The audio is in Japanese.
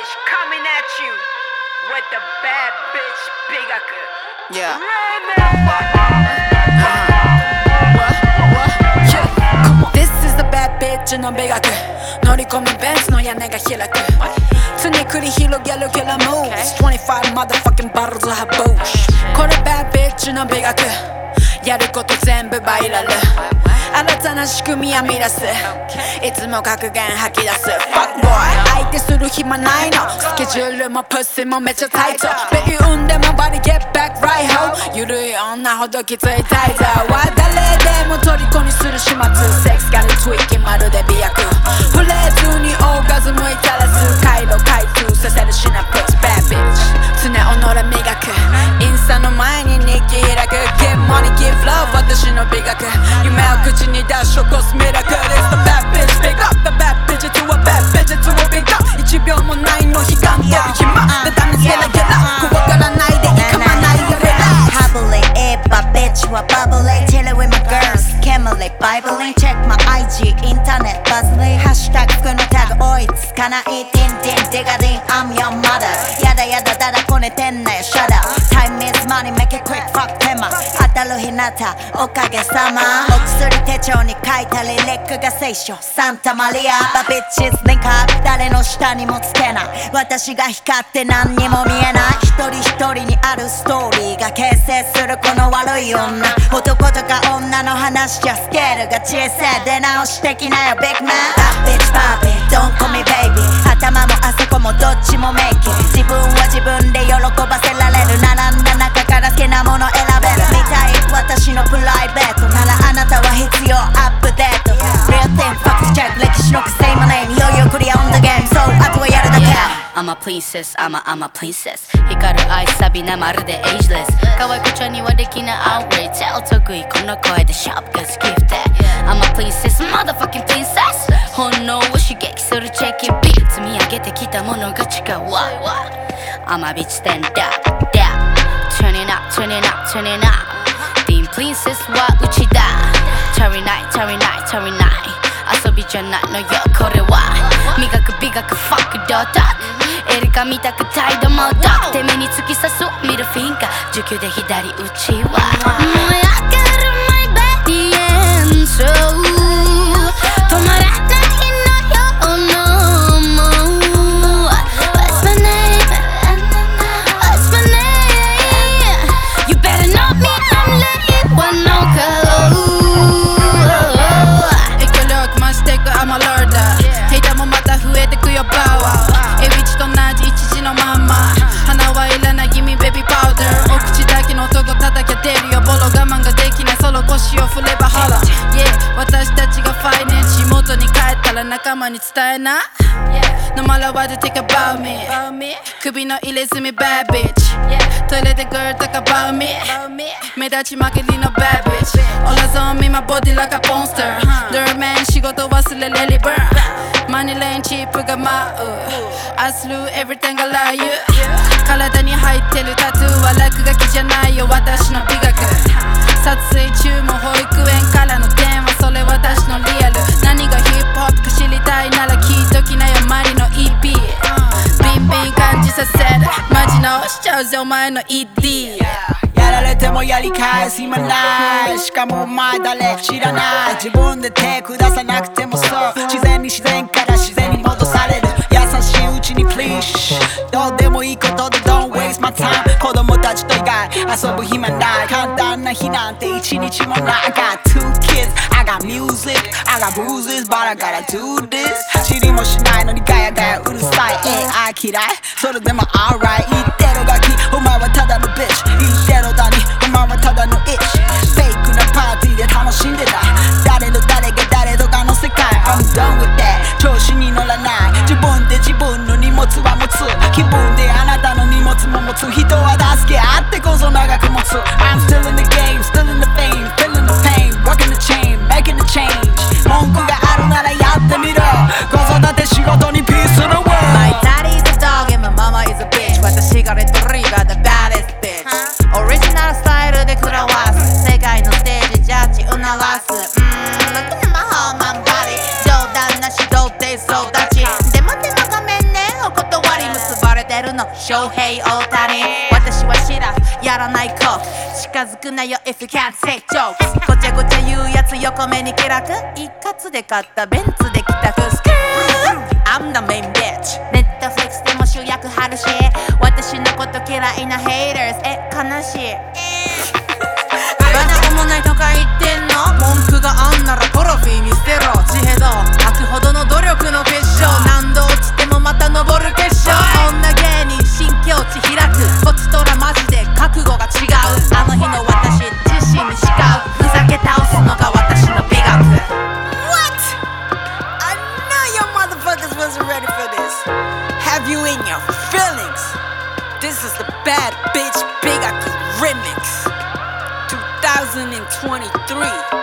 bitch coming at you with the bad bitch 비가크. Yeah. This is the bad bitchの美学乗り込むベンツの屋根が開く常に繰り広げるキラーモーブス25 motherfucking bottles of booze これ bad bitch の美学やること全部バイラル新たな仕組みは見出すいつも格言吐き出す Fuck boy 相手する暇ないのスケジュールもプッシーもめっちゃタイトベビー産んでもバディ get back right home ゆるい女ほどきついタイザーは誰でも虜にする始末セックスからツイッキまるで美薬フレーズにオーガズムいたらす回路開通させるシナプス Bad bitch 常己磨くインスタの前に日記開く Give money give love 私の美学夢を口に出し起こすミラクル It's the bad bitch big up the bad bitch to a bad bitch to a big up 1秒もないの悲願飛び暇でダメゲラゲラ怖がらないでいかまないで Relax Bubbly, but bitch は bubbly Chillin' with my girls, Camely, Bibling Check my IG, インターネットバズリハッシュタグ服のタグ追いつかないティンティンディガディン I'm your mother やだやだだだこねてんなよ Shut up Time is money, make it quick, fuck 手間当たる日向おかげさまお薬手帳に書いたリリックが聖書サンタマリア But bitches link up 誰の下にもつけない私が光って何にも見えない一人一人にあるストーリーが形成するこの悪い女男とか女の話じゃスケールが小さい出直してきなよ Big man Bad bitch Bobby Don't call me baby 頭もあそこもどっちもメイキ自分は自分で喜ばせられる並んだ中から好きなもの選べる見たい私のプライベートならあなたは必要アップデート Real thing fact check 歴史の癖もねいよいよクリア on the game So あとはやるだけ I'm a princess, I'm a princess 光る愛サビなまるで ageless 可愛い子ちゃんにはできない outrage お得意この声でショップが好きってI'm a princess, motherfucking princess 本能を刺激するチェキビ積み上げてきたものが違うわ I'm a bitch stand up, down Turn it up, turn it up, turn it up Being princess はうちだ足りない足りない足りない遊びじゃないのよこれは磨く美学 fuck ドタクエリカ見たく態度もドクて目に突き刺すミルフィンガー19で左打ちは燃え上がる my baby and so 止まらないのよ no more What's my name? What's my name? You better know me I'm late one no color I'm a lorder ヘイターもまた増えてくよバワーエビチと同じ一時のまんま花はいらない Give me baby powder お口だけの男叩きゃ出るよボロ我慢ができないその腰を振ればホラ Yeah 私たちがファイネン地元に帰ったら仲間に伝えな No matter what you think about me 首の入れ墨 bad bitch トイレで girl talk about me 目立ち負けりの bad bitch All eyes on me my body like a monster Dirty man 仕事忘れレリバーマニーレインチップが舞う I slew everything I love you 体に入ってるタトゥーは落書きじゃないよ私の美学撮影中も保育園からの電話それ私のリアル何がヒップホップか知りたいなら聞いときなよマリの EP ビンビン感じさせるマジ直しちゃうぜお前の ED やられてもやり返す暇ないしかもお前誰知らない自分で手下さなくてもそう自然に自然から自然に戻される優しいうちに Please どうでもいいことで Don't waste my time 子供たちと以外遊ぶ暇ない簡単な日なんて一日もない I got 2 kids I got music I got bruises but I gotta do this 知りもしないのにガヤガヤうるさいAI 嫌いそれでも alright 言ってろガキお前はただの bitch 言ってろダニお前はただの itch フェイクなパーティーで楽しんでた誰の誰が誰とかの世界 I'm done with that 調子に乗らない自分で自分の荷物は持つ気分であなたの荷物も持つ人は助け合ってこそ長く持つ I'm still in the game, still in the fame feeling the pain, working the chain, making the change 文句があるならやってみろ子育て仕事にピースの world My daddy is a dog and my mama is a bitch 私がレッドリなずくなよ if you can't take jokes ごちゃごちゃ言うやつ横目に気楽一括で買ったベンツで来たフスクI'm the main bitch ネットフリックスでも主役張るし私のこと嫌いな haters 悲しいバナおもないとか言ってんの文句があんならトロフィー見捨てろ地平道吐くほどの努力の結晶何度落ちてもまた登る決勝女芸人新境地開くこっちとらマジで覚悟が違うあの日の私自身に誓うふざけ倒すのが私の美学 What? I know you motherfuckers wasn't ready for this. Have you in your feelings? This is the Bad Bitch Big Aku remix. 2023.